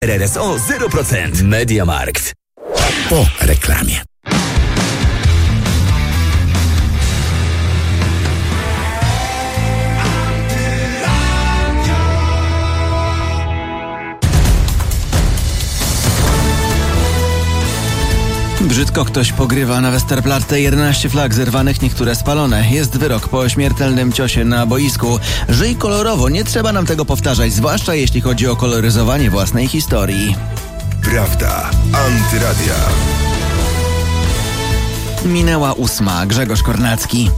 RRSO 0%. MediaMarkt. Po reklamie. Brzydko ktoś pogrywa na Westerplatte. 11 flag zerwanych, niektóre spalone. Jest wyrok po śmiertelnym ciosie na boisku. Żyj kolorowo, nie trzeba nam tego powtarzać, zwłaszcza jeśli chodzi o koloryzowanie własnej historii. Prawda. Antyradia. Minęła 8. Grzegorz Kornacki.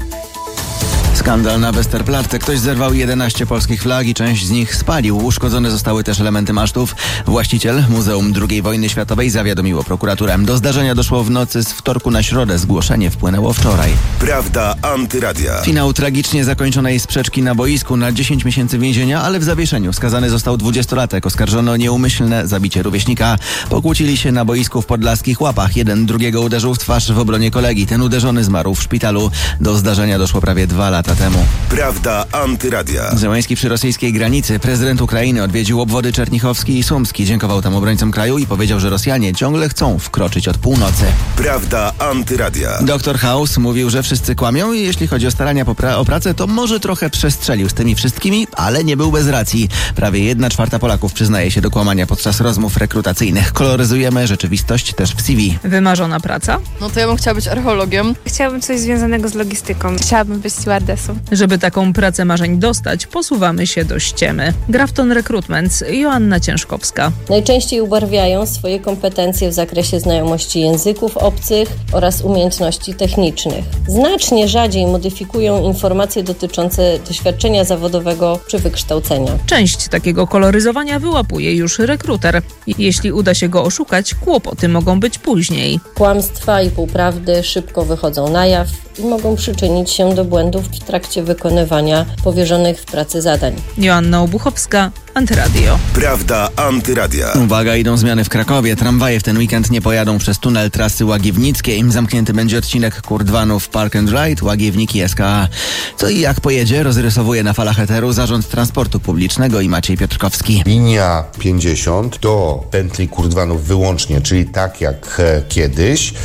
Skandal na Westerplatte. Ktoś zerwał 11 polskich flag i część z nich spalił. Uszkodzone zostały też elementy masztów. Właściciel Muzeum II Wojny Światowej zawiadomił prokuraturę. Do zdarzenia doszło w nocy z wtorku na środę. Zgłoszenie wpłynęło wczoraj. Prawda. Antyradia. Finał tragicznie zakończonej sprzeczki na boisku na 10 miesięcy więzienia, ale w zawieszeniu skazany został 20-latek. Oskarżono o nieumyślne zabicie rówieśnika. Pokłócili się na boisku w podlaskich Łapach. Jeden drugiego uderzył w twarz w obronie kolegi. Ten uderzony zmarł w szpitalu. Do zdarzenia doszło prawie 2 lata temu. Prawda. Antyradia. Zełenski przy rosyjskiej granicy. Prezydent Ukrainy odwiedził obwody Czernichowski i Sumski. Dziękował tam obrońcom kraju i powiedział, że Rosjanie ciągle chcą wkroczyć od północy. Prawda. Antyradia. Doktor House mówił, że wszyscy kłamią i jeśli chodzi o starania o pracę, to może trochę przestrzelił z tymi wszystkimi, ale nie był bez racji. Prawie 1/4 Polaków przyznaje się do kłamania podczas rozmów rekrutacyjnych. Koloryzujemy rzeczywistość też w CV. Wymarzona praca? No to ja bym chciała być archeologiem. Chciałabym coś związanego z logistyką. Chciałabym być stewardessą. Żeby taką pracę marzeń dostać, posuwamy się do ściemy. Grafton Recruitments, Joanna Ciężkowska. Najczęściej ubarwiają swoje kompetencje w zakresie znajomości języków obcych oraz umiejętności technicznych. Znacznie rzadziej modyfikują informacje dotyczące doświadczenia zawodowego czy wykształcenia. Część takiego koloryzowania wyłapuje już rekruter. Jeśli uda się go oszukać, kłopoty mogą być później. Kłamstwa i półprawdy szybko wychodzą na jaw i mogą przyczynić się do błędów w trakcie wykonywania powierzonych w pracy zadań. Joanna Obuchowska, Antyradio. Prawda. Antyradia. Uwaga, idą zmiany w Krakowie. Tramwaje w ten weekend nie pojadą przez tunel trasy Łagiewnickiej. Zamknięty będzie odcinek Kurdwanów Park and Ride, Łagiewniki SKA. Co i jak pojedzie, rozrysowuje na falach eteru Zarząd Transportu Publicznego i Maciej Piotrkowski. Linia 50 do pętli Kurdwanów wyłącznie, czyli tak jak kiedyś.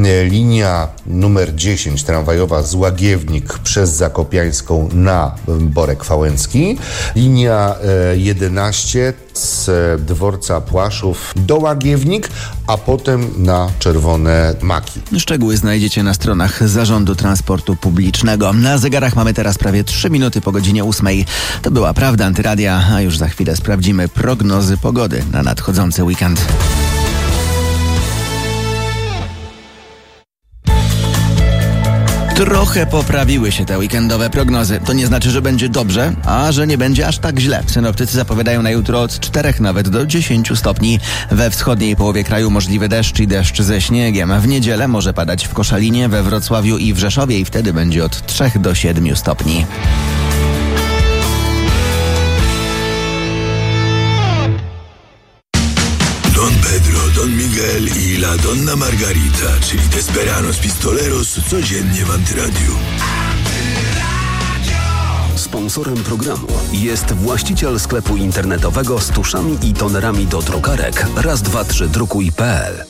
Linia numer 10 tramwajowa z Łagiewnik przez Zakopiańską na Borek Wałęcki. Linia 11 z dworca Płaszów do Łagiewnik, a potem na Czerwone Maki. Szczegóły znajdziecie na stronach Zarządu Transportu Publicznego. Na zegarach mamy teraz prawie 3 minuty po godzinie 8. To była Prawda Antyradia, a już za chwilę sprawdzimy prognozy pogody na nadchodzący weekend. Trochę poprawiły się te weekendowe prognozy. To nie znaczy, że będzie dobrze, a że nie będzie aż tak źle. Synoptycy zapowiadają na jutro od 4 nawet do 10 stopni. We wschodniej połowie kraju możliwy deszcz i deszcz ze śniegiem. W niedzielę może padać w Koszalinie, we Wrocławiu i w Rzeszowie i wtedy będzie od 3 do 7 stopni. Don Pedro, Don Miguel i La Donna Margarita, czyli Desperados Pistoleros, codziennie w Antyradiu. Sponsorem programu jest właściciel sklepu internetowego z tuszami i tonerami do drukarek raz23drukuj.pl.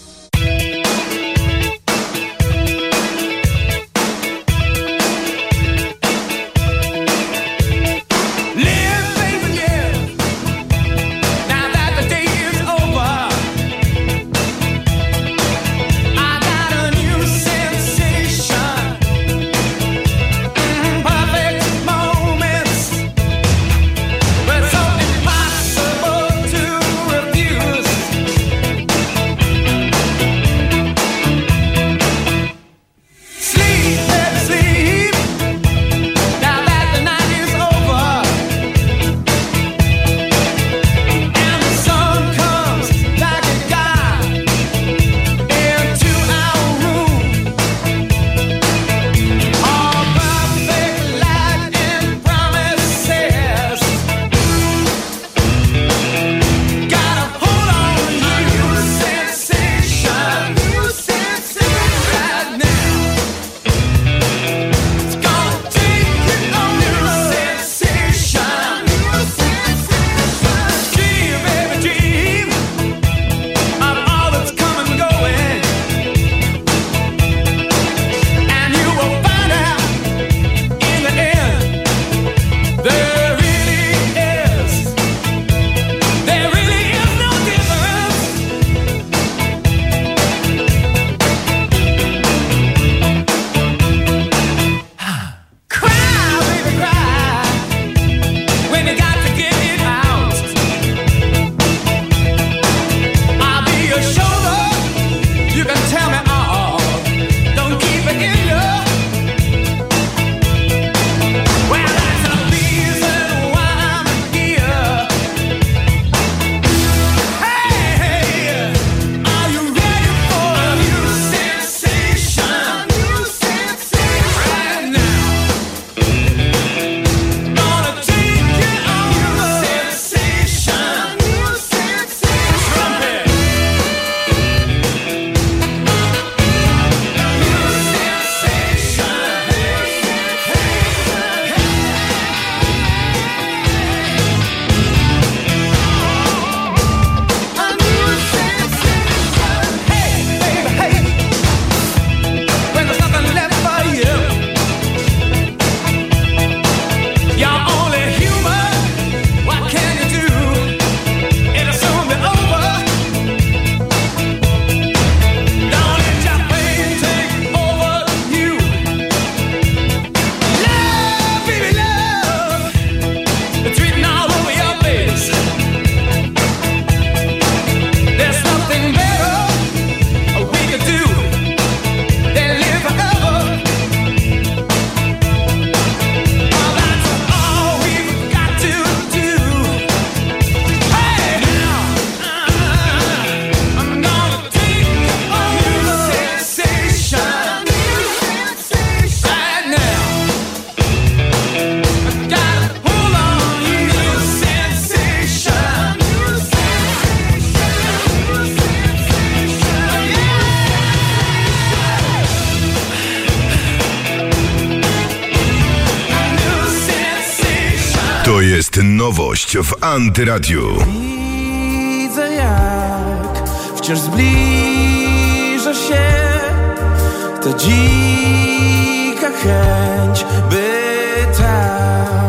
jest nowość w Antyradiu. Widzę, jak wciąż zbliża się ta dzika chęć, by tam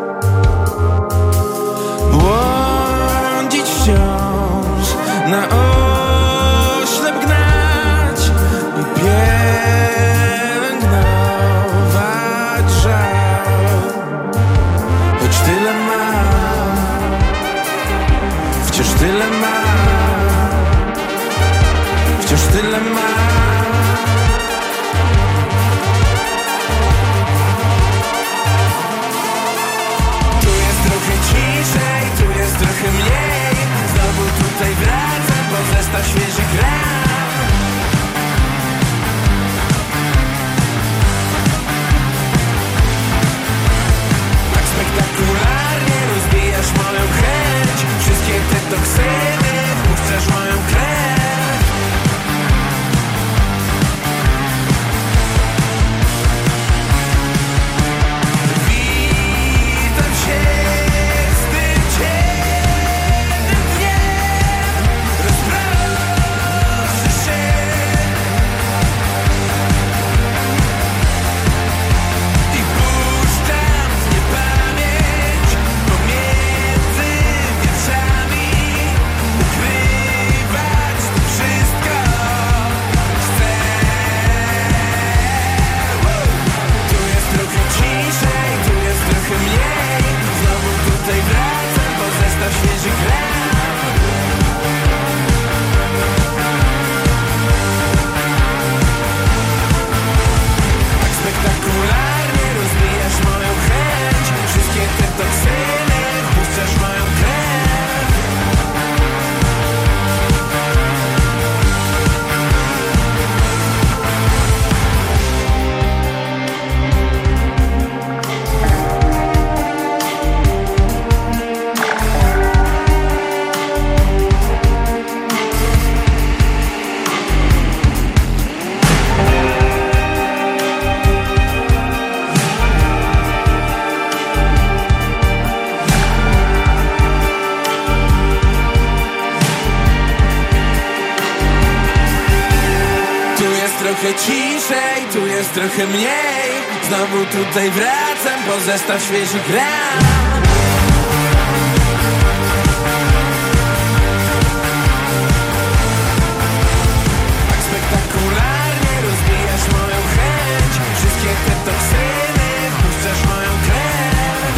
błądzić wciąż, na oślep gnać i pielęgnować żal. Choć tyle mam, wciąż tyle mam, wciąż tyle mam. Tu jest trochę mniej, znowu tutaj wracam po zestaw świeżych ran. Tak spektakularnie rozbijasz moją chęć, wszystkie te toksyny wpuszczasz moją krew. Witam się z tym ciemnym dniem, rozproszy się. I puszczam w niepamięć pomiędzy wierszami, ukrywać to wszystko chcę. Tu jest trochę ciszej, tu jest trochę mniej, znowu tutaj wracam po zestaw świeżych ran. Tak spektakularnie rozbijasz moją chęć, wszystkie te toksyny wpuszczasz moją krew. Tu jest trochę ciszej, tu jest trochę mniej, znowu tutaj wracam po zestaw świeżych ran. Tak spektakularnie rozbijasz moją chęć, wszystkie te toksyny wpuszczasz moją krew.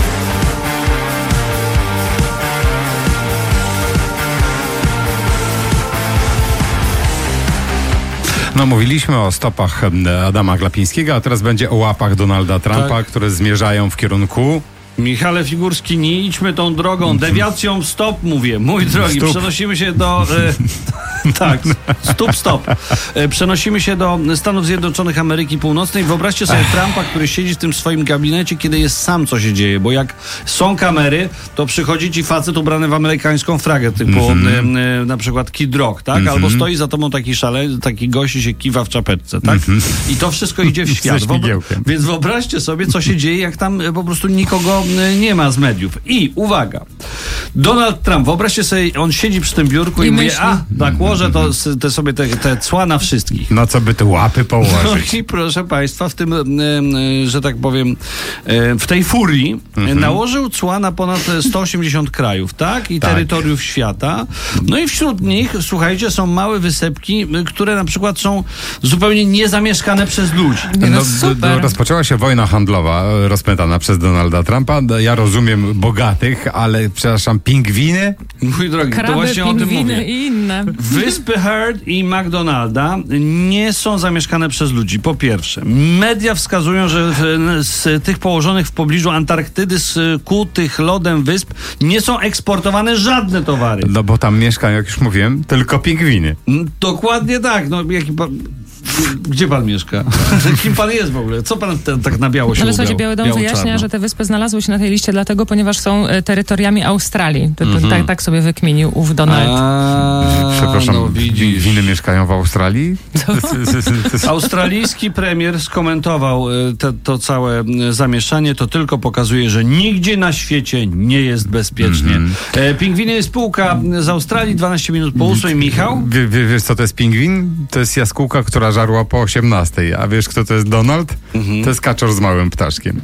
No, mówiliśmy o stopach Adama Glapińskiego, a teraz będzie o łapach Donalda Trumpa, które zmierzają w kierunku... Michale Figurski, nie idźmy tą drogą, dewiacją stop, mówię, mój drogi, przenosimy się do... tak, stop. Przenosimy się do Stanów Zjednoczonych Ameryki Północnej. Wyobraźcie sobie Trumpa, który siedzi w tym swoim gabinecie, kiedy jest sam, co się dzieje, bo jak są kamery, to przychodzi ci facet ubrany w amerykańską flagę, typu na przykład Kid Rock, tak? Albo stoi za tobą taki gość i się kiwa w czapeczce, tak? I to wszystko idzie w świat. Więc wyobraźcie sobie, co się dzieje, jak tam po prostu nikogo nie ma z mediów. I uwaga, Donald Trump, wyobraźcie sobie, on siedzi przy tym biurku i mówi, tak, łożę te sobie te cła na wszystkich. No co by te łapy położyć? No i proszę państwa, w tym, że tak powiem, w tej furii nałożył cła na ponad 180 krajów, tak? I terytoriów świata. No i wśród nich, słuchajcie, są małe wysepki, które na przykład są zupełnie niezamieszkane przez ludzi. Rozpoczęła się wojna handlowa rozpętana przez Donalda Trumpa. Ja rozumiem bogatych, ale przepraszam, pingwiny? Mój drogi, kraby, to właśnie o tym mówię. I inne. Wyspy Heard i McDonalda nie są zamieszkane przez ludzi. Po pierwsze, media wskazują, że z tych położonych w pobliżu Antarktydy, skutych lodem wysp, nie są eksportowane żadne towary. No bo tam mieszkają, jak już mówiłem, tylko pingwiny. Dokładnie tak. No, gdzie pan mieszka? Kim pan jest w ogóle? Co pan tak na biało się Ale ubrał? słuchajcie, Biały Dom wyjaśnia, że te wyspy znalazły się na tej liście dlatego, ponieważ są terytoriami Australii. Tak sobie wykminił ów Donald. Przepraszam, no widzisz. winy mieszkają w Australii? Australijski premier skomentował to całe zamieszanie. To tylko pokazuje, że nigdzie na świecie nie jest bezpiecznie. Pingwiny jest spółka z Australii, 12 minut po 8. Michał? Wiesz, co to jest pingwin? To jest jaskółka, która żarła po 18. A wiesz, kto to jest Donald? To jest kaczor z małym ptaszkiem.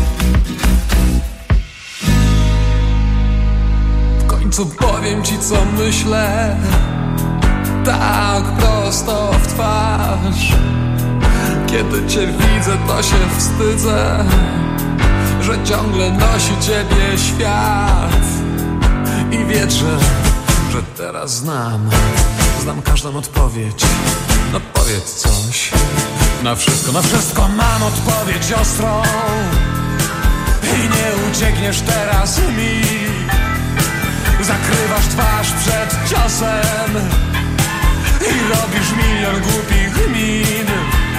W końcu powiem ci, co myślę, tak prosto w twarz. Kiedy cię widzę, to się wstydzę, że ciągle nosi ciebie świat. I wierzę, że teraz znam każdą odpowiedź. No powiedz coś. Na wszystko mam odpowiedź ostrą. I nie uciekniesz teraz mi. Zakrywasz twarz przed ciosem i robisz milion głupich min.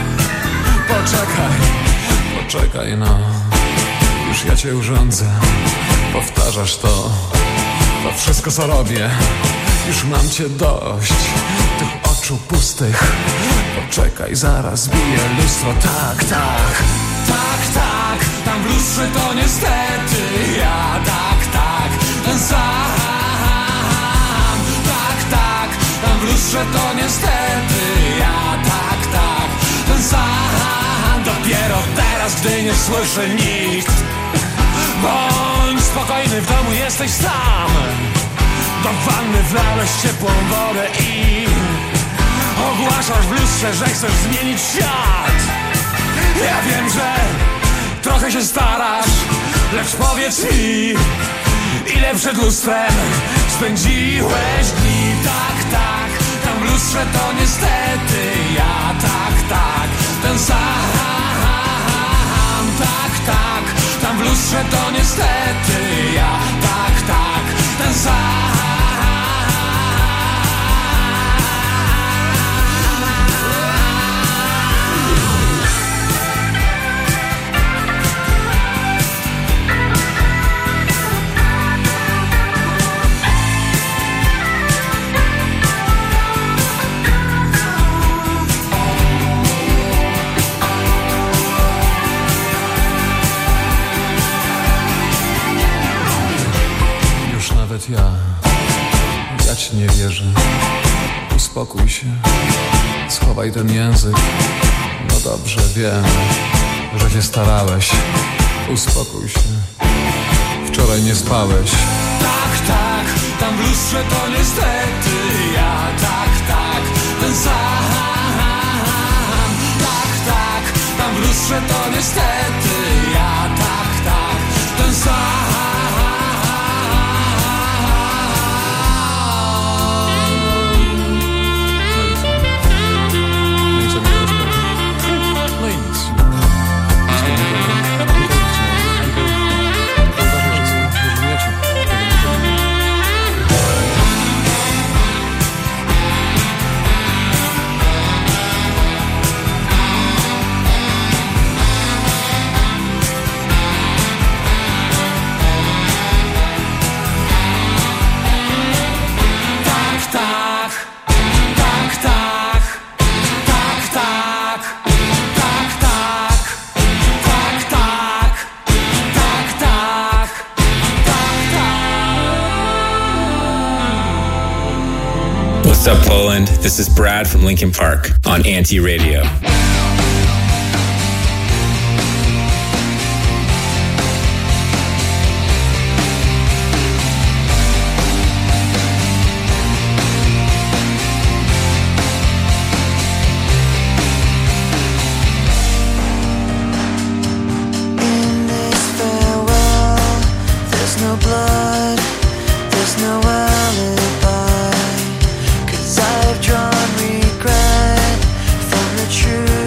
Poczekaj, no. Już ja cię urządzę. Powtarzasz to wszystko, co robię. Już mam cię dość tych oczu pustych. Poczekaj, zaraz bije lustro. Tak, tam w lustrze to niestety ja. Tak, ten sam. Tak, tam w lustrze to niestety ja. Tak, ten sam. Dopiero teraz, gdy nie słyszy nikt. Bądź spokojny, w domu jesteś sam. Do wanny wlałeś ciepłą wodę i ogłaszasz w lustrze, że chcesz zmienić świat. Ja wiem, że trochę się starasz, lecz powiedz mi, ile przed lustrem spędziłeś dni. Tak, tam w lustrze to niestety ja. Tak, ten sam. Tak, tam w lustrze to niestety ja. Tak, ten sam. Ja ci nie wierzę. Uspokój się. Schowaj ten język. No dobrze, wiem, że się starałeś. Uspokój się. Wczoraj nie spałeś. Tak, tam w lustrze to niestety ja. Tak, ten sam. Tak, tam w lustrze to niestety ja. Tak, ten sam. What's up, Poland? This is Brad from Linkin Park on Anti-Radio. I've drawn regret from the truth.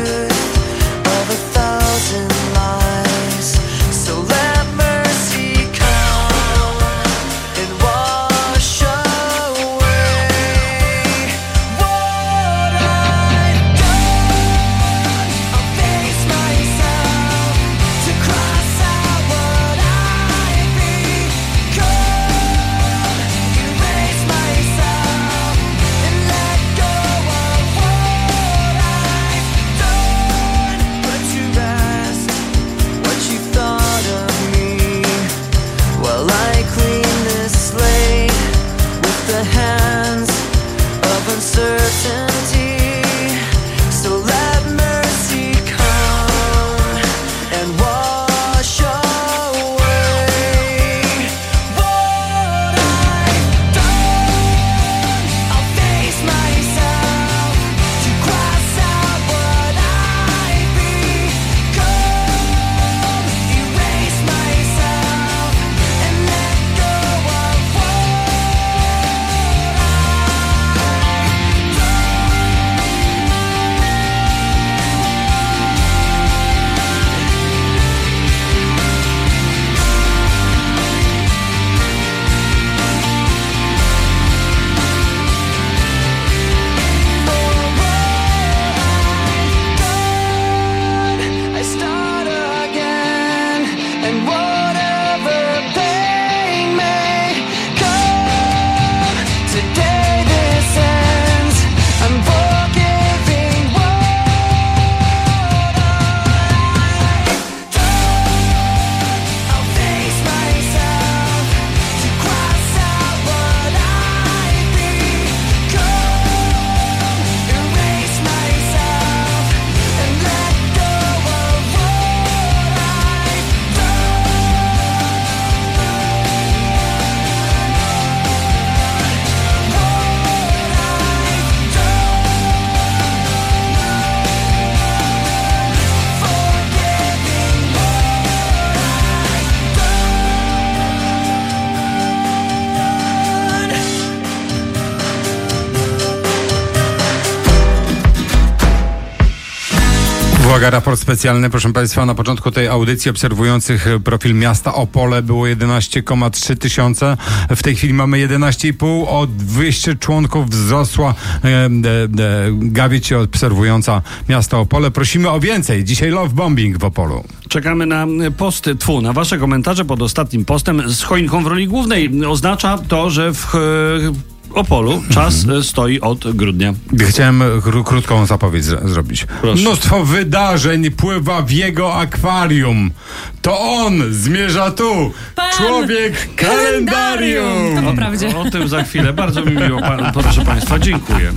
Uwaga, raport specjalny, proszę Państwa. Na początku tej audycji obserwujących profil miasta Opole było 11,3 tysiąca. W tej chwili mamy 11,5. O 200 członków wzrosła gawieć obserwująca miasto Opole. Prosimy o więcej. Dzisiaj love bombing w Opolu. Czekamy na posty, na wasze komentarze pod ostatnim postem z choinką w roli głównej. Oznacza to, że w Opolu czas stoi od grudnia. Chciałem krótką zapowiedź zrobić. Proszę. Mnóstwo wydarzeń pływa w jego akwarium. To on zmierza tu. Człowiek kalendarium. To po prawdzie. O tym za chwilę. Bardzo mi miło, proszę Państwa. Dziękuję.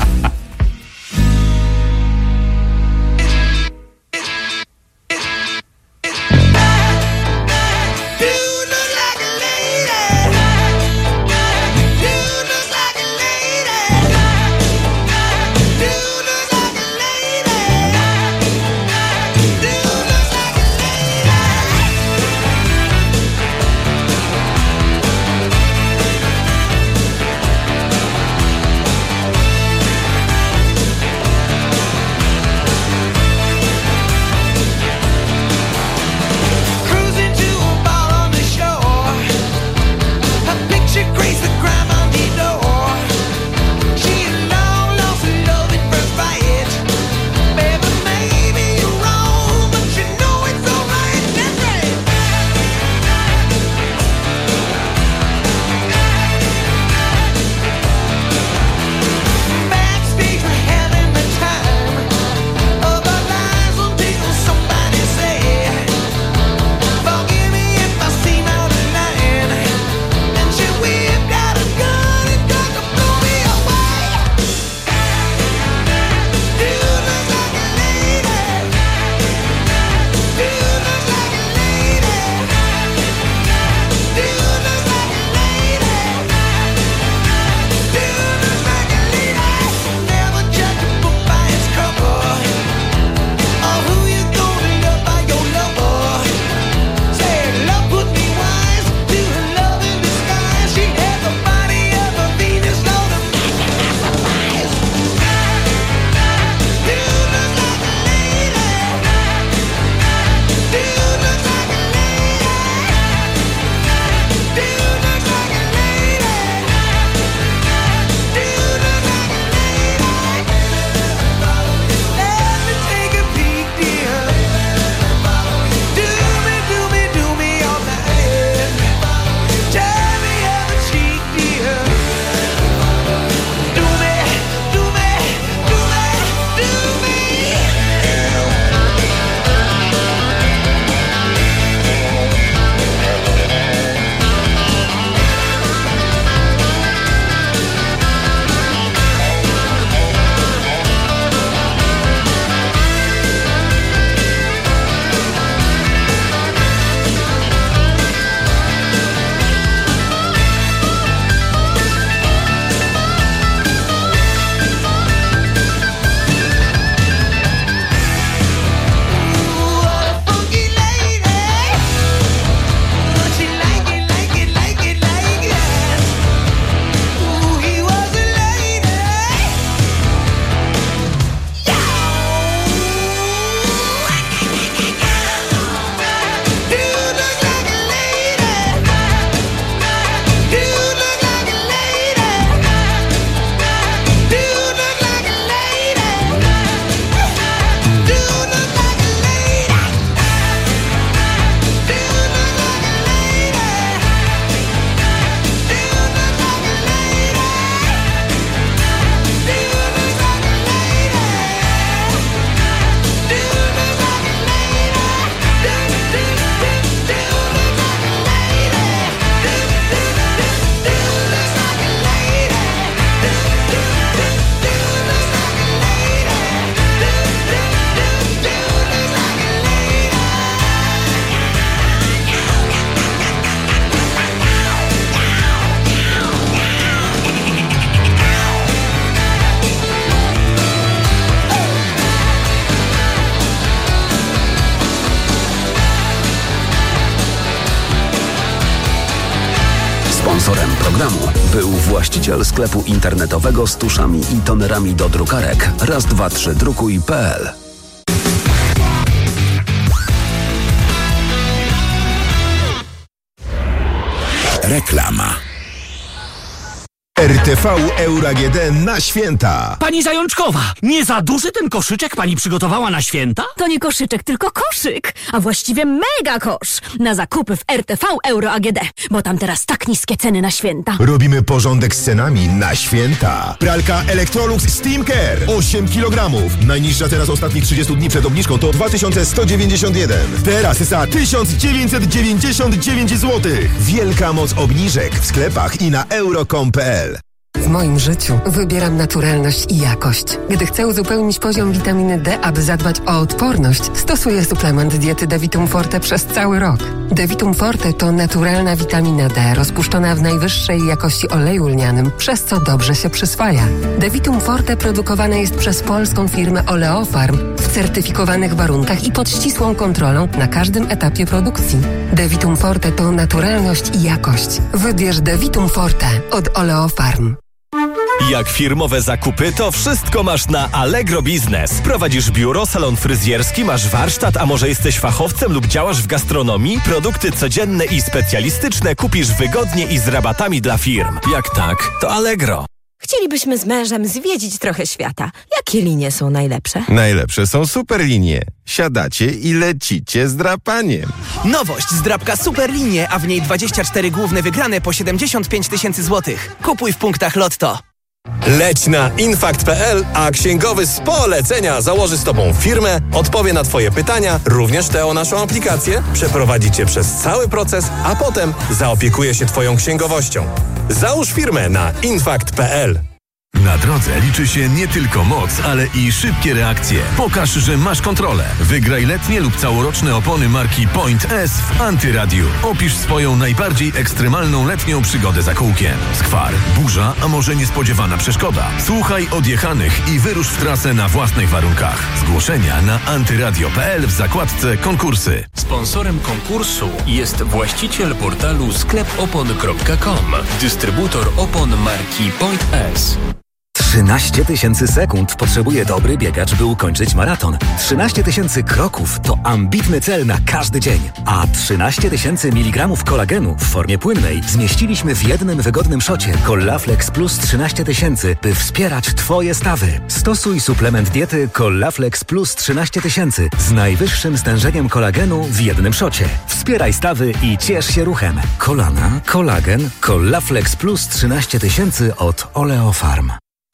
Sponsorem programu był właściciel sklepu internetowego z tuszami i tonerami do drukarek raz, dwa, trzy drukuj.pl. Reklama. RTV Euro AGD na święta. Pani Zajączkowa, nie za duży ten koszyczek pani przygotowała na święta? To nie koszyczek, tylko koszyk, a właściwie mega kosz na zakupy w RTV Euro AGD, bo tam teraz tak niskie ceny na święta. Robimy porządek z cenami na święta. Pralka Electrolux Steam Care 8 kg. Najniższa teraz ostatnich 30 dni przed obniżką to 2191. Teraz za 1999 zł. Wielka moc obniżek w sklepach i na euro.com.pl. W moim życiu wybieram naturalność i jakość. Gdy chcę uzupełnić poziom witaminy D, aby zadbać o odporność, stosuję suplement diety Devitum Forte przez cały rok. Devitum Forte to naturalna witamina D rozpuszczona w najwyższej jakości oleju lnianym, przez co dobrze się przyswaja. Devitum Forte produkowane jest przez polską firmę Oleofarm w certyfikowanych warunkach i pod ścisłą kontrolą na każdym etapie produkcji. Devitum Forte to naturalność i jakość. Wybierz Devitum Forte od Oleofarm. Jak firmowe zakupy, to wszystko masz na Allegro Biznes. Prowadzisz biuro, salon fryzjerski, masz warsztat, a może jesteś fachowcem lub działasz w gastronomii? Produkty codzienne i specjalistyczne kupisz wygodnie i z rabatami dla firm. Jak tak, to Allegro. Chcielibyśmy z mężem zwiedzić trochę świata. Jakie linie są najlepsze? Najlepsze są superlinie. Siadacie i lecicie z drapaniem. Nowość z drapka Superlinie, a w niej 24 główne wygrane po 75 000 złotych. Kupuj w punktach Lotto. Leć na infact.pl, a księgowy z polecenia założy z tobą firmę, odpowie na twoje pytania, również te o naszą aplikację, przeprowadzi cię przez cały proces, a potem zaopiekuje się twoją księgowością. Załóż firmę na infact.pl. Na drodze liczy się nie tylko moc, ale i szybkie reakcje. Pokaż, że masz kontrolę. Wygraj letnie lub całoroczne opony marki Point S w Antyradiu. Opisz swoją najbardziej ekstremalną letnią przygodę za kółkiem. Skwar, burza, a może niespodziewana przeszkoda. Słuchaj odjechanych i wyrusz w trasę na własnych warunkach. Zgłoszenia na antyradio.pl w zakładce konkursy. Sponsorem konkursu jest właściciel portalu sklepopon.com, dystrybutor opon marki Point S. 13 000 sekund potrzebuje dobry biegacz, by ukończyć maraton. 13 000 kroków to ambitny cel na każdy dzień. A 13 000 mg kolagenu w formie płynnej zmieściliśmy w jednym wygodnym szocie Collaflex Plus 13 000, by wspierać Twoje stawy. Stosuj suplement diety Collaflex Plus 13 000 z najwyższym stężeniem kolagenu w jednym szocie. Wspieraj stawy i ciesz się ruchem. Kolana, kolagen, Collaflex Plus 13 000 od Oleofarm.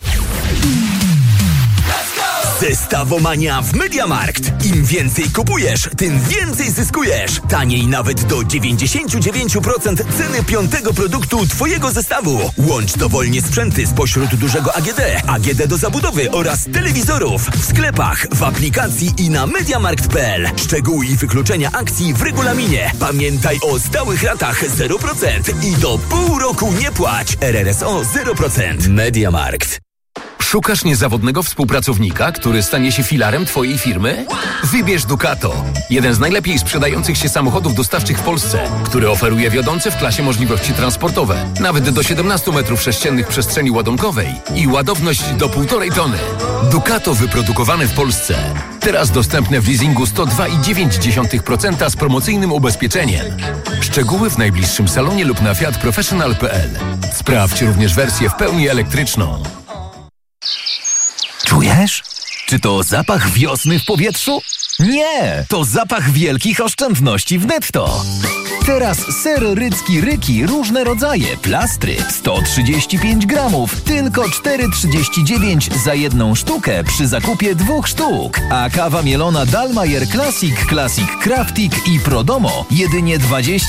Zestawomania w MediaMarkt. Im więcej kupujesz, tym więcej zyskujesz. Taniej nawet do 99% ceny 5. produktu Twojego zestawu. Łącz dowolnie sprzęty spośród dużego AGD, AGD do zabudowy oraz telewizorów w sklepach, w aplikacji i na MediaMarkt.pl. Szczegóły i wykluczenia akcji w regulaminie. Pamiętaj o stałych ratach 0% i do pół roku nie płać. RRSO 0%. MediaMarkt. Szukasz niezawodnego współpracownika, który stanie się filarem Twojej firmy? Wybierz Ducato. Jeden z najlepiej sprzedających się samochodów dostawczych w Polsce, który oferuje wiodące w klasie możliwości transportowe. Nawet do 17 m2 przestrzeni ładunkowej i ładowność do 1,5 tony. Ducato wyprodukowane w Polsce. Teraz dostępne w leasingu 102,9% z promocyjnym ubezpieczeniem. Szczegóły w najbliższym salonie lub na fiatprofessional.pl. Sprawdź również wersję w pełni elektryczną. Czujesz? Czy to zapach wiosny w powietrzu? Nie! To zapach wielkich oszczędności w Netto. Teraz ser rycki Ryki, różne rodzaje, plastry, 135 gramów, tylko 4,39 za jedną sztukę przy zakupie 2 sztuk. A kawa mielona Dalmayer Classic Craftik i Prodomo jedynie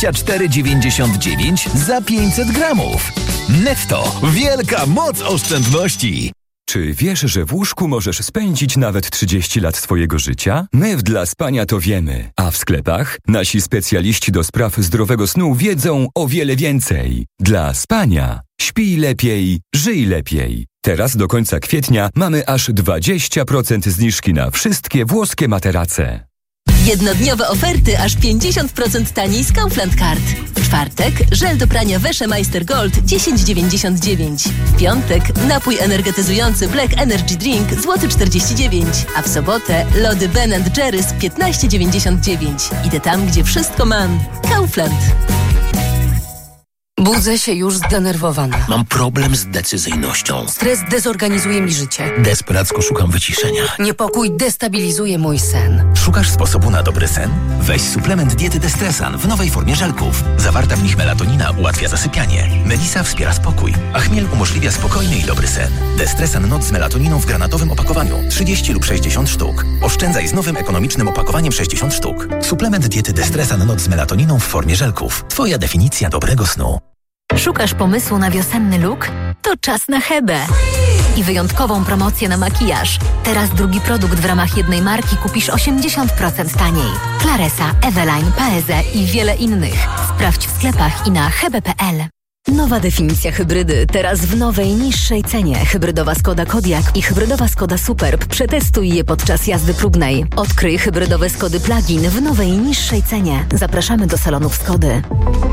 24,99 za 500 gramów. Netto. Wielka moc oszczędności. Czy wiesz, że w łóżku możesz spędzić nawet 30 lat swojego życia? My w Dla Spania to wiemy, a w sklepach nasi specjaliści do spraw zdrowego snu wiedzą o wiele więcej. Dla Spania. Śpij lepiej, żyj lepiej. Teraz do końca kwietnia mamy aż 20% zniżki na wszystkie włoskie materace. Jednodniowe oferty aż 50% taniej z Kaufland Card. W czwartek żel do prania Wäsche Meister Gold 10,99. W piątek napój energetyzujący Black Energy Drink złoty 49, a w sobotę lody Ben & Jerry's 15,99. Idę tam, gdzie wszystko mam. Kaufland. Budzę się już zdenerwowana. Mam problem z decyzyjnością. Stres dezorganizuje mi życie. Desperacko szukam wyciszenia. Niepokój destabilizuje mój sen. Szukasz sposobu na dobry sen? Weź suplement diety Destresan w nowej formie żelków. Zawarta w nich melatonina ułatwia zasypianie. Melisa wspiera spokój, a chmiel umożliwia spokojny i dobry sen. Destresan Noc z melatoniną w granatowym opakowaniu. 30 lub 60 sztuk. Oszczędzaj z nowym ekonomicznym opakowaniem 60 sztuk. Suplement diety Destresan Noc z melatoniną w formie żelków. Twoja definicja dobrego snu. Szukasz pomysłu na wiosenny look? To czas na Hebę. I wyjątkową promocję na makijaż. Teraz drugi produkt w ramach jednej marki kupisz 80% taniej. Claresa, Eveline, Paese i wiele innych. Sprawdź w sklepach i na hebe.pl. Nowa definicja hybrydy, teraz w nowej, niższej cenie. Hybrydowa Skoda Kodiaq i hybrydowa Skoda Superb. Przetestuj je podczas jazdy próbnej. Odkryj hybrydowe Skody Plug-in w nowej, niższej cenie. Zapraszamy do salonów Skody.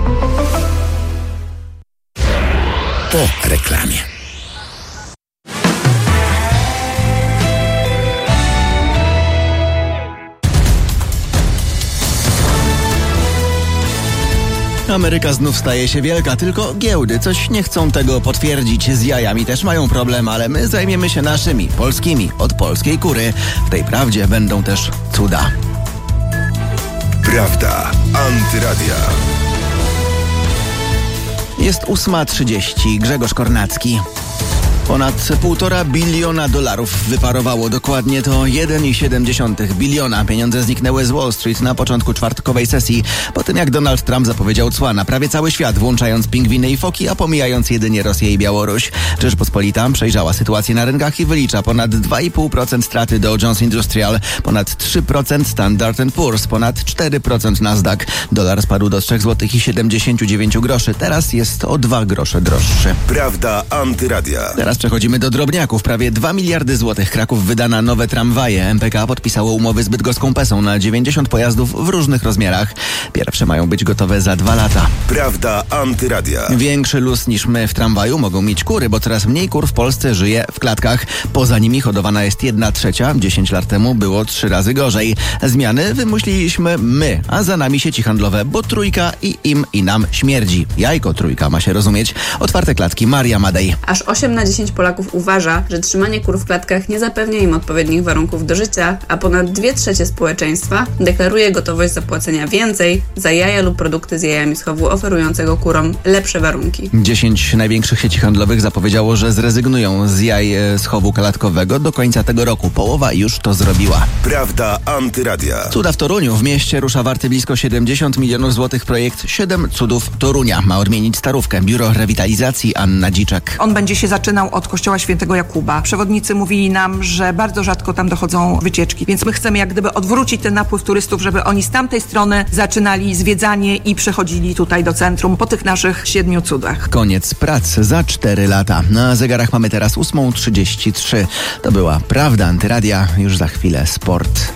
Po reklamie. Ameryka znów staje się wielka, tylko giełdy coś nie chcą tego potwierdzić. Z jajami też mają problem, ale my zajmiemy się naszymi, polskimi, od polskiej kury. W tej prawdzie będą też cuda. Prawda Antyradia. Jest 8:30. Grzegorz Kornacki. Ponad $1,5 biliona wyparowało. Dokładnie to 1,7 biliona. Pieniądze zniknęły z Wall Street na początku czwartkowej sesji, po tym jak Donald Trump zapowiedział cła na prawie cały świat, włączając pingwiny i foki, a pomijając jedynie Rosję i Białoruś. Rzeczpospolita przejrzała sytuację na rynkach i wylicza ponad 2,5% straty Dow Jones Industrial, ponad 3% Standard & Poor's, ponad 4% Nasdaq. Dolar spadł do 3,79 zł. Teraz jest o 2 grosze droższy. Prawda Antyradia. Teraz przechodzimy do drobniaków. Prawie 2 miliardy złotych Kraków wyda na nowe tramwaje. MPK podpisało umowy z bydgoską Pesą na 90 pojazdów w różnych rozmiarach. Pierwsze mają być gotowe za 2 lata. Prawda Antyradia. Większy luz niż my w tramwaju mogą mieć kury, bo coraz mniej kur w Polsce żyje w klatkach. Poza nimi hodowana jest 1/3. 10 lat temu było 3 razy gorzej. Zmiany wymyśliliśmy my, a za nami sieci handlowe, bo trójka i im i nam śmierdzi. Jajko trójka ma się rozumieć. Otwarte klatki, Maria Madej. Aż 8 na 10 Polaków uważa, że trzymanie kur w klatkach nie zapewnia im odpowiednich warunków do życia, a ponad 2/3 społeczeństwa deklaruje gotowość zapłacenia więcej za jaja lub produkty z jajami z chowu oferującego kurom lepsze warunki. 10 największych sieci handlowych zapowiedziało, że zrezygnują z jaj z chowu klatkowego do końca tego roku. Połowa już to zrobiła. Prawda Antyradia. Cuda w Toruniu. W mieście rusza warty blisko 70 milionów złotych projekt 7 cudów Torunia. Ma odmienić starówkę. Biuro Rewitalizacji Anna Dziczek. On będzie się zaczynał od kościoła Świętego Jakuba. Przewodnicy mówili nam, że bardzo rzadko tam dochodzą wycieczki, więc my chcemy jak gdyby odwrócić ten napływ turystów, żeby oni z tamtej strony zaczynali zwiedzanie i przechodzili tutaj do centrum po tych naszych 7 cudach. Koniec prac za 4 lata. Na zegarach mamy teraz 8:33. To była Prawda Antyradia. Już za chwilę sport.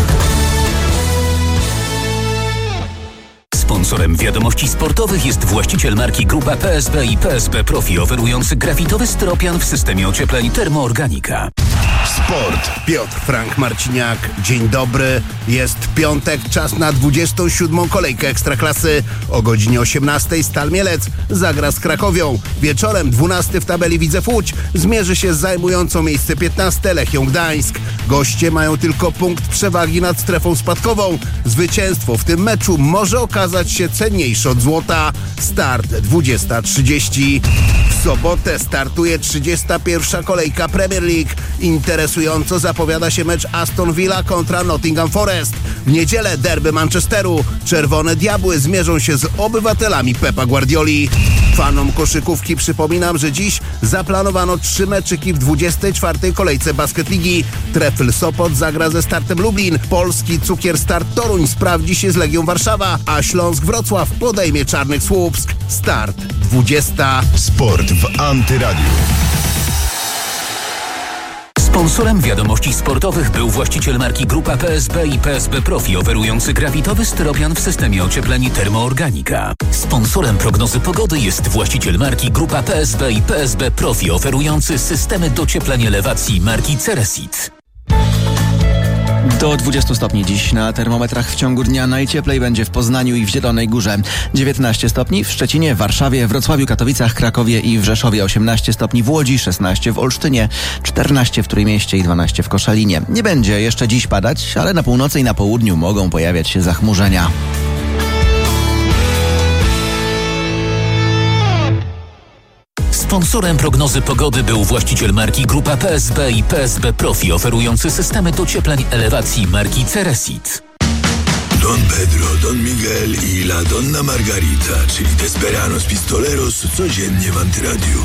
Sponsorem wiadomości sportowych jest właściciel marki Grupa PSB i PSB Profi, oferujący grafitowy styropian w systemie ociepleń Termoorganika. Sport. Piotr Frank Marciniak. Dzień dobry. Jest piątek, czas na 27. kolejkę Ekstraklasy. O godzinie 18 Stal Mielec zagra z Krakowią. Wieczorem 12 w tabeli Widzew Łódź zmierzy się z zajmującą miejsce 15 Lechią Gdańsk. Goście mają tylko punkt przewagi nad strefą spadkową. Zwycięstwo w tym meczu może okazać się cenniejsze od złota. Start 20:30. W sobotę startuje 31. kolejka Premier League. Interesująco zapowiada się mecz Aston Villa kontra Nottingham Forest. W niedzielę derby Manchesteru. Czerwone Diabły zmierzą się z obywatelami Pepa Guardioli. Fanom koszykówki przypominam, że dziś zaplanowano 3 meczyki w 24. kolejce Basket Ligi. Trefl Sopot zagra ze Startem Lublin. Polski Cukier Start Toruń sprawdzi się z Legią Warszawa, a Śląsk Wrocław podejmie Czarnych Słupsk. Start 20. Sport w Antyradiu. Sponsorem wiadomości sportowych był właściciel marki Grupa PSB i PSB Profi, oferujący grafitowy styropian w systemie ociepleń Termoorganika. Sponsorem prognozy pogody jest właściciel marki Grupa PSB i PSB Profi, oferujący systemy dociepleń elewacji marki Ceresit. Do 20 stopni dziś na termometrach w ciągu dnia. Najcieplej będzie w Poznaniu i w Zielonej Górze. 19 stopni w Szczecinie, Warszawie, Wrocławiu, Katowicach, Krakowie i w Rzeszowie. 18 stopni w Łodzi, 16 w Olsztynie, 14 w Trójmieście i 12 w Koszalinie. Nie będzie jeszcze dziś padać, ale na północy i na południu mogą pojawiać się zachmurzenia. Sponsorem prognozy pogody był właściciel marki Grupa PSB i PSB Profi, oferujący systemy dociepleń elewacji marki Ceresit. Don Pedro, Don Miguel i La Donna Margarita, czyli Desperados Pistoleros, codziennie w Antyradiu.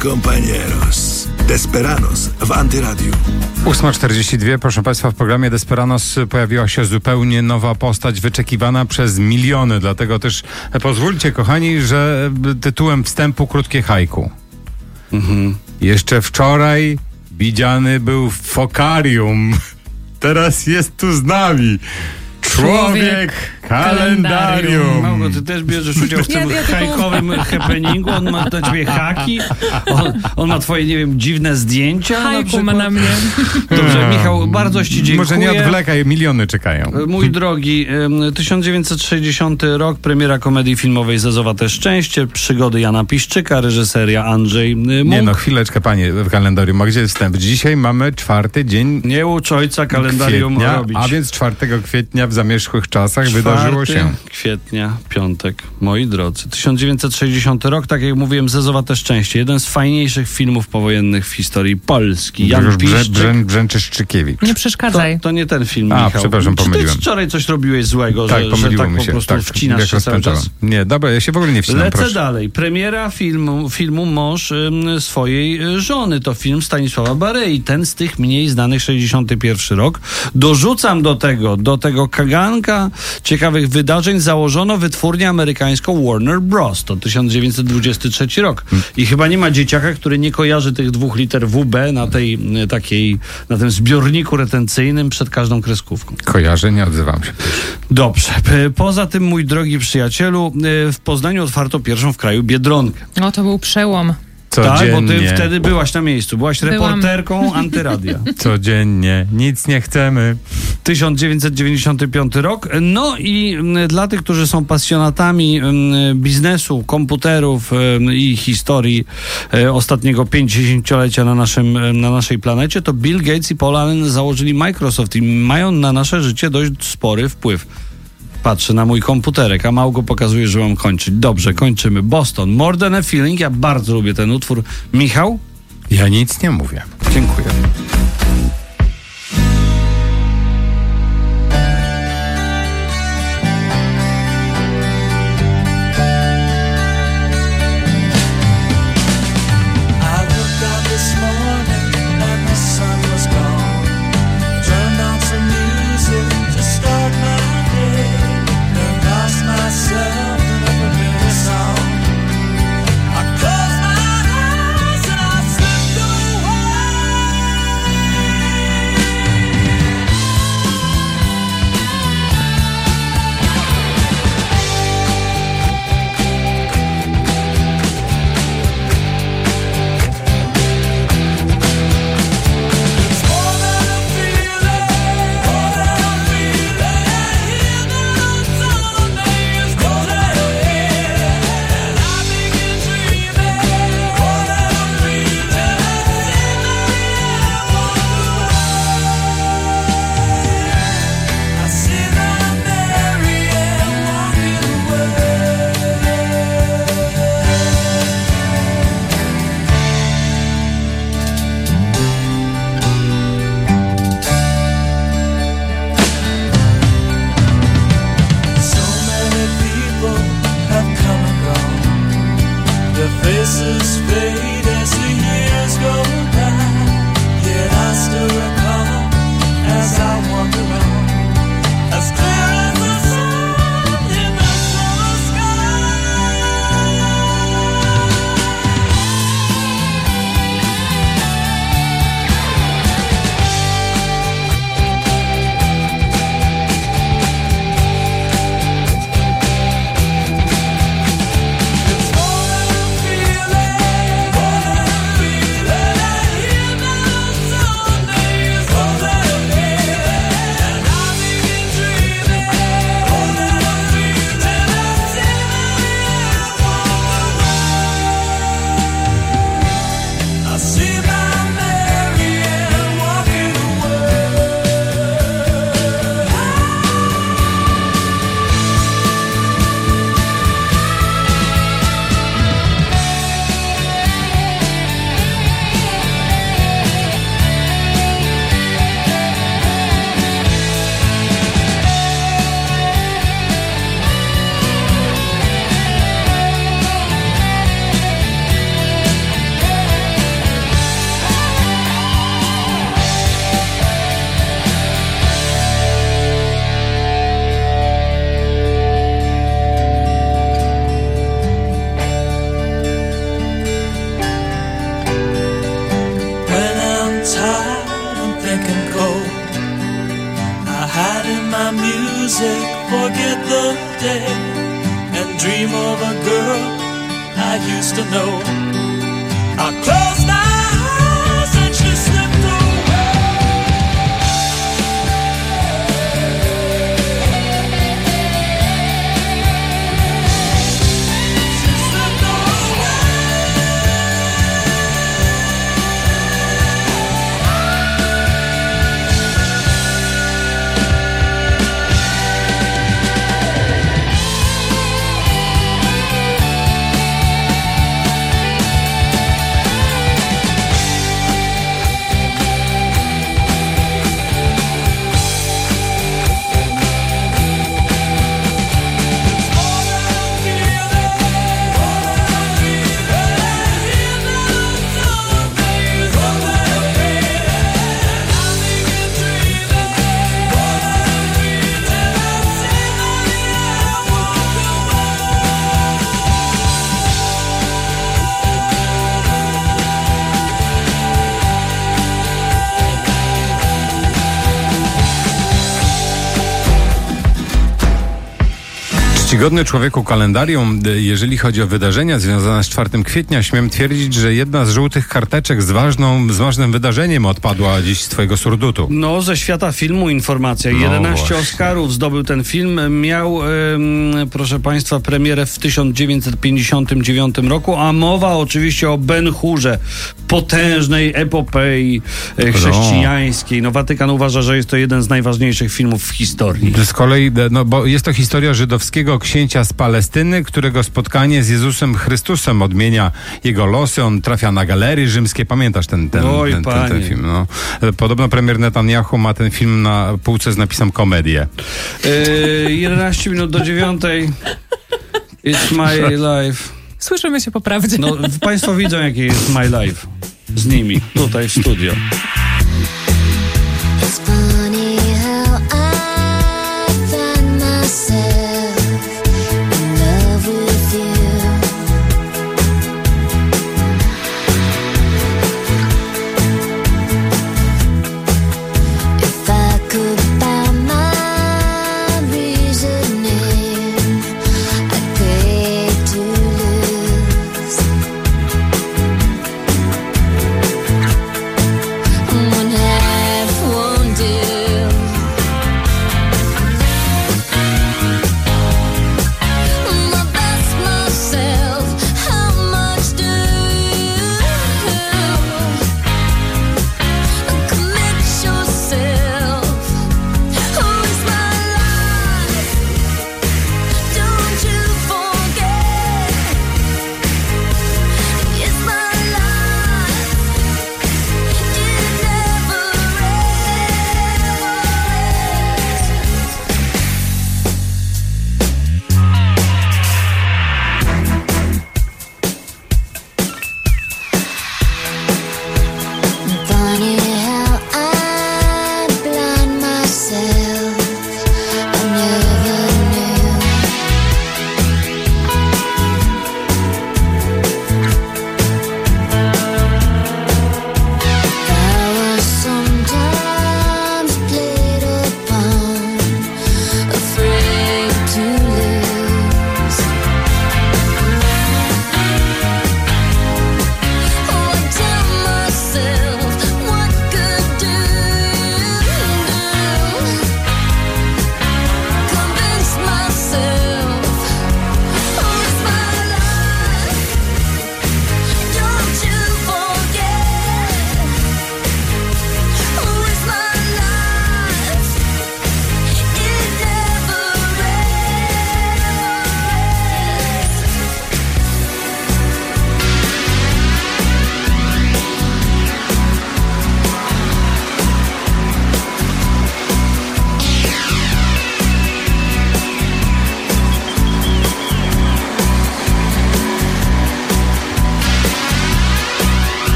compañeros. Desperanos w Antyradiu. 8:42, proszę Państwa, w programie Desperanos pojawiła się zupełnie nowa postać, wyczekiwana przez miliony, dlatego też pozwólcie, kochani, że tytułem wstępu krótkie haiku. Jeszcze wczoraj widziany był w Fokarium, teraz jest tu z nami. Człowiek kalendarium. Małgo, ty też bierzesz udział w tym hajkowym happeningu? On ma na ciebie haki? On ma twoje, nie wiem, dziwne zdjęcia? Hajku ma na mnie. Dobrze, Michał, bardzo ci dziękuję. Może nie odwlekaj, miliony czekają. Mój drogi, 1960 rok, premiera komedii filmowej Zezowate Szczęście, przygody Jana Piszczyka, reżyseria Andrzej Munk. Nie no, chwileczkę, panie, w kalendarium. A gdzie jest wstęp? Dzisiaj mamy 4 dzień Nie ucz ojca kalendarium kwietnia, robić. a więc 4 kwietnia w zamierzchłych czasach wydarzyło się. 4 kwietnia, piątek, moi drodzy. 1960 rok, tak jak mówiłem, Zezowate Szczęście. Jeden z fajniejszych filmów powojennych w historii Polski. Jan Piszczyk. Brzęczy Szczykiewicz. Nie przeszkadzaj. To nie ten film, A, Michał. przepraszam, pomyliłem. Czy ty wczoraj coś robiłeś złego, Tak, że pomyliło tak mi się. po prostu wcinasz się cały czas? Nie, dobra, ja się w ogóle nie wcinam, Lecę proszę. dalej. Premiera filmu Mąż swojej żony. To film Stanisława Barei. Ten z tych mniej znanych, 61 rok. Dorzucam do tego kaganka ciekawych wydarzeń założono wytwórnię amerykańską Warner Bros. To 1923 rok. I chyba nie ma dzieciaka, który nie kojarzy tych 2 liter WB na tym zbiorniku retencyjnym przed każdą kreskówką. Kojarzę, nie odzywam się. Dobrze. Poza tym, mój drogi przyjacielu, w Poznaniu otwarto pierwszą w kraju Biedronkę. O, to był przełom. Codziennie. Tak, bo ty wtedy byłaś na miejscu. Byłaś reporterką Antyradia. Codziennie. Nic nie chcemy. 1995 rok. No i dla tych, którzy są pasjonatami biznesu, komputerów i historii ostatniego 50-lecia na naszej planecie, to Bill Gates i Paul Allen założyli Microsoft i mają na nasze życie dość spory wpływ. Patrzę na mój komputerek, a Małgo pokazuje, że mam kończyć. Dobrze, kończymy. Boston, More Than a Feeling. Ja bardzo lubię ten utwór. Michał? Ja nic nie mówię. Dziękuję. panic and cold. I hide in my music, forget the day, and dream of a girl I used to know. I close my eyes and she slipped away. Czcigodny człowieku kalendarium, jeżeli chodzi o wydarzenia związane z 4 kwietnia, śmiem twierdzić, że jedna z żółtych karteczek z ważnym wydarzeniem odpadła dziś z twojego surdutu. No, ze świata filmu informacja. 11 Oscarów zdobył ten film. Miał, proszę państwa, premierę w 1959 roku, a mowa oczywiście o Ben-Hurze, potężnej epopei chrześcijańskiej. No, Watykan uważa, że jest to jeden z najważniejszych filmów w historii. Z kolei, no bo jest to historia żydowskiego księcia z Palestyny, którego spotkanie z Jezusem Chrystusem odmienia jego losy. On trafia na galerie rzymskie. Pamiętasz ten film? No. Podobno premier Netanyahu ma ten film na półce z napisem komedię. 11 minut do 9. It's my life. Słyszymy się po prawdzie. No, państwo widzą, jakie jest my life z nimi tutaj w studio.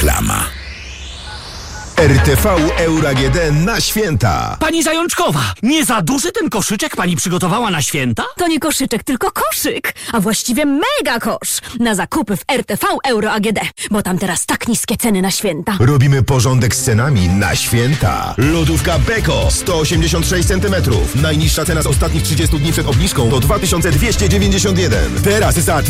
Reklama. RTV Euro AGD na święta. Pani Zajączkowa, nie za duży ten koszyczek pani przygotowała na święta? To nie koszyczek, tylko koszyk, a właściwie mega kosz na zakupy w RTV Euro AGD, bo tam teraz tak niskie ceny na święta. Robimy porządek z cenami na święta. Lodówka Beko 186 cm. Najniższa cena z ostatnich 30 dni przed obniżką to 2291. Teraz za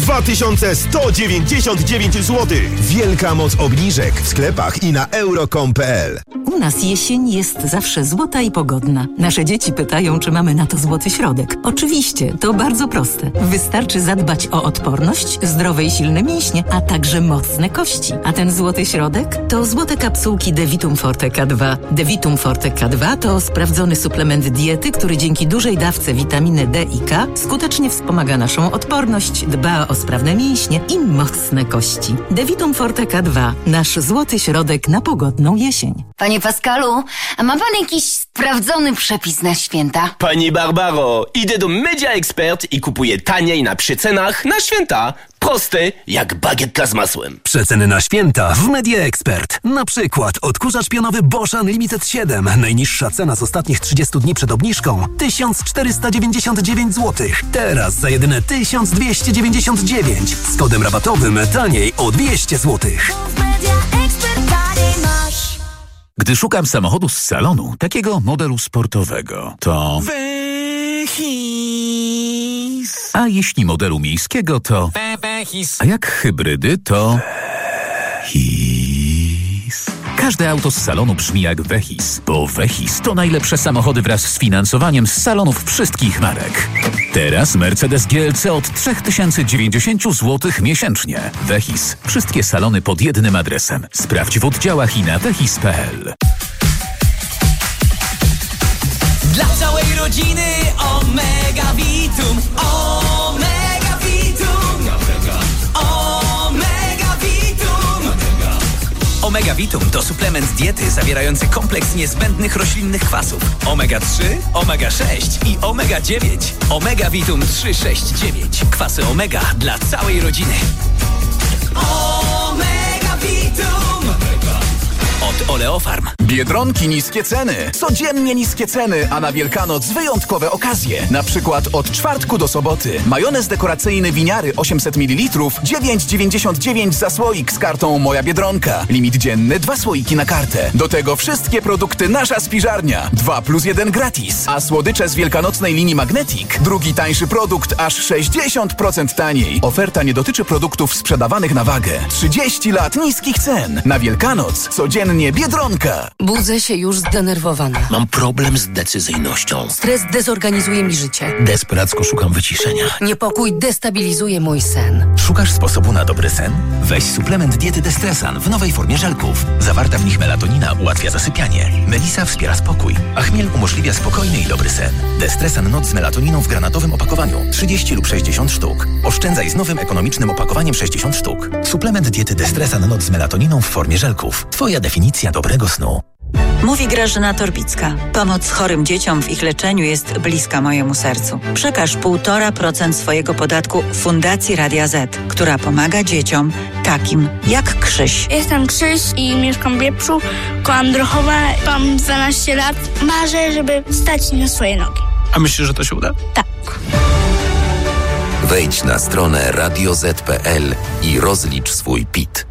2199 zł. Wielka moc obniżek w sklepach i na euro.com.pl. U nas jesień jest zawsze złota i pogodna. Nasze dzieci pytają, czy mamy na to złoty środek. Oczywiście, to bardzo proste. Wystarczy zadbać o odporność, zdrowe i silne mięśnie, a także mocne kości. A ten złoty środek to złote kapsułki Devitum Forte K2. Devitum Forte K2 to sprawdzony suplement diety, który dzięki dużej dawce witaminy D i K skutecznie wspomaga naszą odporność, dba o sprawne mięśnie i mocne kości. Devitum Forte K2. Nasz złoty środek na pogodną jesień. Panie Pascalu, a ma pan jakiś sprawdzony przepis na święta? Pani Barbaro, idę do Media Expert i kupuję taniej na przecenach na święta. Proste jak bagietka z masłem. Przeceny na święta w Media Expert. Na przykład odkurzacz pionowy Bosch Unlimited 7. Najniższa cena z ostatnich 30 dni przed obniżką 1499 zł. Teraz za jedyne 1299. Z kodem rabatowym taniej o 200 zł. Gdy szukam samochodu z salonu, takiego modelu sportowego, to... Vechis. A jeśli modelu miejskiego, to... A jak hybrydy, to... His. Każde auto z salonu brzmi jak Vechis, bo Vechis to najlepsze samochody wraz z finansowaniem z salonów wszystkich marek. Teraz Mercedes GLC od 3090 zł miesięcznie. Vechis. Wszystkie salony pod jednym adresem. Sprawdź w oddziałach i na vechis.pl. Dla całej rodziny Omega Vitum, Omega Vitum, Omega Vitum. Omega Vitum to suplement diety zawierający kompleks niezbędnych roślinnych kwasów omega-3, omega-6 i omega-9. Omega Vitum 369. Kwasy omega dla całej rodziny. Omega Vitum. Od Oleofarm. Biedronki niskie ceny. Codziennie niskie ceny, a na Wielkanoc wyjątkowe okazje. Na przykład od czwartku do soboty. Majonez dekoracyjny Winiary 800 ml 9,99 za słoik z kartą Moja Biedronka. Limit dzienny 2 słoiki na kartę. Do tego wszystkie produkty Nasza Spiżarnia. 2+1 gratis. A słodycze z wielkanocnej linii Magnetic. Drugi tańszy produkt aż 60% taniej. Oferta nie dotyczy produktów sprzedawanych na wagę. 30 lat niskich cen. Na Wielkanoc codziennie Biedronka. Budzę się już zdenerwowana. Mam problem z decyzyjnością. Stres dezorganizuje mi życie. Desperacko szukam wyciszenia. Niepokój destabilizuje mój sen. Szukasz sposobu na dobry sen? Weź suplement diety Destresan w nowej formie żelków. Zawarta w nich melatonina ułatwia zasypianie. Melisa wspiera spokój, a chmiel umożliwia spokojny i dobry sen. Destresan Noc z melatoniną w granatowym opakowaniu 30 lub 60 sztuk. Oszczędzaj z nowym ekonomicznym opakowaniem 60 sztuk. Suplement diety Destresan Noc z melatoniną w formie żelków. Twoja definicja dobrego snu. Mówi Grażyna Torbicka. Pomoc chorym dzieciom w ich leczeniu jest bliska mojemu sercu. Przekaż 1,5% swojego podatku Fundacji Radia Z, która pomaga dzieciom takim jak Krzyś. Jestem Krzyś i mieszkam w Wieprzu, koło Androchowa. Mam 12 lat. Marzę, żeby stać na swoje nogi. A myślisz, że to się uda? Tak. Wejdź na stronę radioz.pl i rozlicz swój PIT.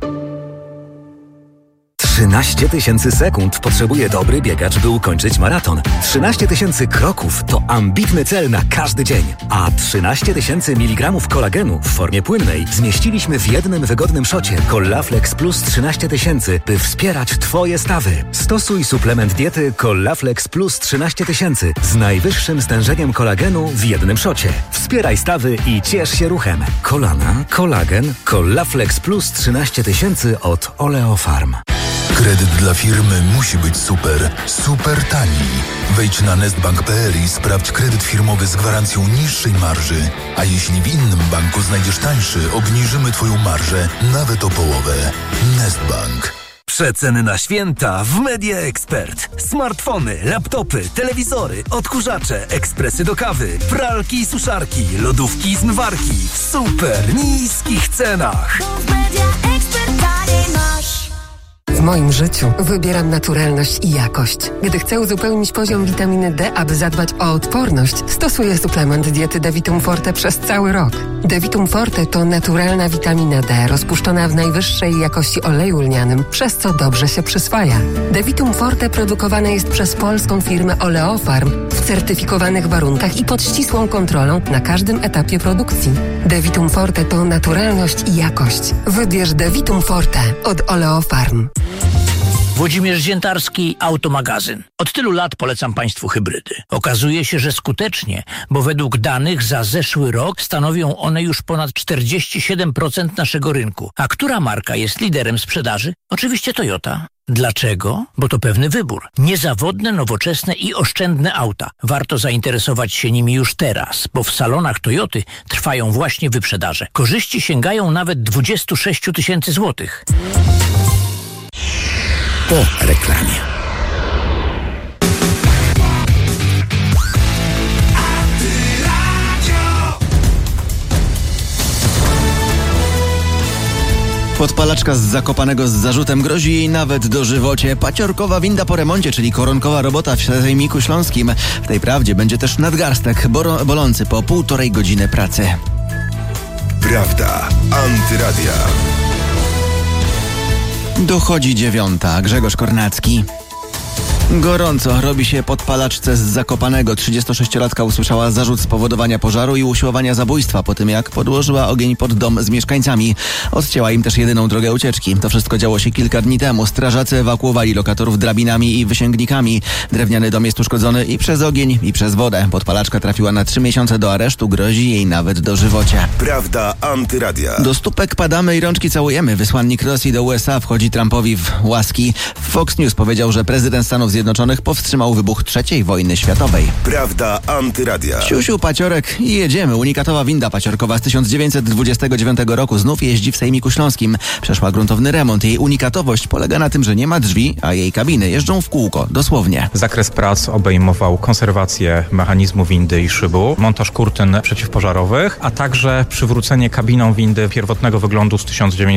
13 000 sekund potrzebuje dobry biegacz, by ukończyć maraton. 13 000 kroków to ambitny cel na każdy dzień. A 13 000 mg kolagenu w formie płynnej zmieściliśmy w jednym wygodnym szocie Collaflex Plus 13 000, by wspierać Twoje stawy. Stosuj suplement diety Collaflex Plus 13 000 z najwyższym stężeniem kolagenu w jednym szocie. Wspieraj stawy i ciesz się ruchem. Kolana, kolagen, Collaflex Plus 13 000 od Oleofarm. Kredyt dla firmy musi być super tani. Wejdź na nestbank.pl i sprawdź kredyt firmowy z gwarancją niższej marży. A jeśli w innym banku znajdziesz tańszy, obniżymy Twoją marżę nawet o połowę. Nestbank. Przeceny na święta w Media Expert. Smartfony, laptopy, telewizory, odkurzacze, ekspresy do kawy, pralki i suszarki, lodówki i zmywarki w super niskich cenach. W moim życiu wybieram naturalność i jakość. Gdy chcę uzupełnić poziom witaminy D, aby zadbać o odporność, stosuję suplement diety Devitum Forte przez cały rok. Devitum Forte to naturalna witamina D rozpuszczona w najwyższej jakości oleju lnianym, przez co dobrze się przyswaja. Devitum Forte produkowane jest przez polską firmę Oleofarm w certyfikowanych warunkach i pod ścisłą kontrolą na każdym etapie produkcji. Devitum Forte to naturalność i jakość. Wybierz Devitum Forte od Oleofarm. Włodzimierz Ziętarski, Automagazyn. Od tylu lat polecam Państwu hybrydy. Okazuje się, że skutecznie, bo według danych za zeszły rok stanowią one już ponad 47% naszego rynku. A która marka jest liderem sprzedaży? Oczywiście Toyota. Dlaczego? Bo to pewny wybór. Niezawodne, nowoczesne i oszczędne auta. Warto zainteresować się nimi już teraz, bo w salonach Toyoty trwają właśnie wyprzedaże. Korzyści sięgają nawet 26 000 złotych. Po reklamie. Podpalaczka z Zakopanego z zarzutem grozi jej nawet dożywocie. Paciorkowa winda po remoncie, czyli koronkowa robota w Sejmiku Śląskim. W tej prawdzie będzie też nadgarstek bolący po 1,5 godziny pracy. Prawda Antyradia. Dochodzi 9:00. Grzegorz Kornacki. Gorąco robi się podpalaczce z Zakopanego. 36-latka usłyszała zarzut spowodowania pożaru i usiłowania zabójstwa po tym, jak podłożyła ogień pod dom z mieszkańcami. Odcięła im też jedyną drogę ucieczki. To wszystko działo się kilka dni temu. Strażacy ewakuowali lokatorów drabinami i wysięgnikami. Drewniany dom jest uszkodzony i przez ogień, i przez wodę. Podpalaczka trafiła na 3 miesiące do aresztu. Grozi jej nawet dożywocie. Prawda Antyradia. Do stópek padamy i rączki całujemy. Wysłannik Rosji do USA wchodzi Trumpowi w łaski. Fox News powiedział, że prezydent Stanów Zjednoczonych powstrzymał wybuch III wojny światowej. Prawda Antyradia. Siusiu, paciorek i jedziemy. Unikatowa winda paciorkowa z 1929 roku znów jeździ w Sejmiku Śląskim. Przeszła gruntowny remont. Jej unikatowość polega na tym, że nie ma drzwi, a jej kabiny jeżdżą w kółko, dosłownie. Zakres prac obejmował konserwację mechanizmu windy i szybu, montaż kurtyn przeciwpożarowych, a także przywrócenie kabiną windy pierwotnego wyglądu z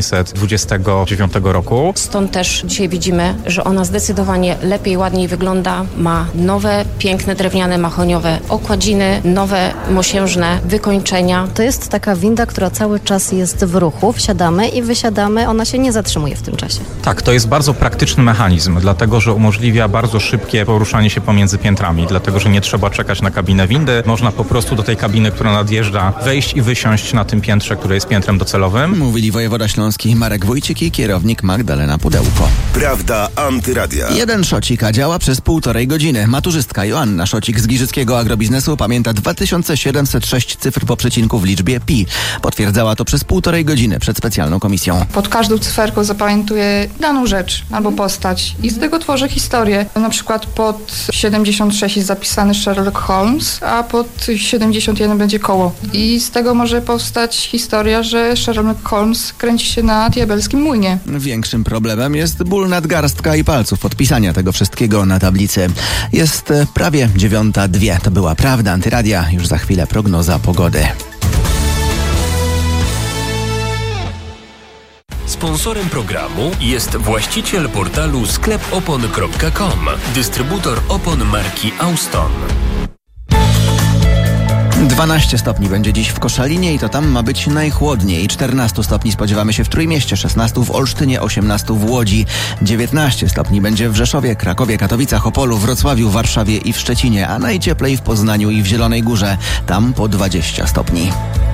1929 roku. Stąd też dzisiaj widzimy, że ona zdecydowanie lepiej, ładniej wygląda. Ma nowe, piękne, drewniane, mahoniowe okładziny, nowe, mosiężne wykończenia. To jest taka winda, która cały czas jest w ruchu. Wsiadamy i wysiadamy. Ona się nie zatrzymuje w tym czasie. Tak, to jest bardzo praktyczny mechanizm, dlatego że umożliwia bardzo szybkie poruszanie się pomiędzy piętrami, dlatego że nie trzeba czekać na kabinę windy. Można po prostu do tej kabiny, która nadjeżdża, wejść i wysiąść na tym piętrze, które jest piętrem docelowym. Mówili wojewoda śląski Marek Wójcik i kierownik Magdalena Pudełko. Prawda Antyradia. Jeden szocik, a działa przez 1,5 godziny. Maturzystka Joanna Szocik z Giżyckiego Agrobiznesu pamięta 2706 cyfr po przecinku w liczbie pi. Potwierdzała to przez 1,5 godziny przed specjalną komisją. Pod każdą cyferką zapamiętuję daną rzecz albo postać i z tego tworzę historię. Na przykład pod 76 jest zapisany Sherlock Holmes, a pod 71 będzie koło. I z tego może powstać historia, że Sherlock Holmes kręci się na diabelskim młynie. Większym problemem jest ból nadgarstka i palców podpisania tego wszystkiego na tablicy. Jest prawie 9:02. To była Prawda Antyradia. Już za chwilę prognoza pogody. Sponsorem programu jest właściciel portalu sklepopon.com, dystrybutor opon marki Auston. 12 stopni będzie dziś w Koszalinie i to tam ma być najchłodniej. 14 stopni spodziewamy się w Trójmieście, 16 w Olsztynie, 18 w Łodzi, 19 stopni będzie w Rzeszowie, Krakowie, Katowicach, Opolu, Wrocławiu, Warszawie i w Szczecinie, a najcieplej w Poznaniu i w Zielonej Górze. Tam po 20 stopni.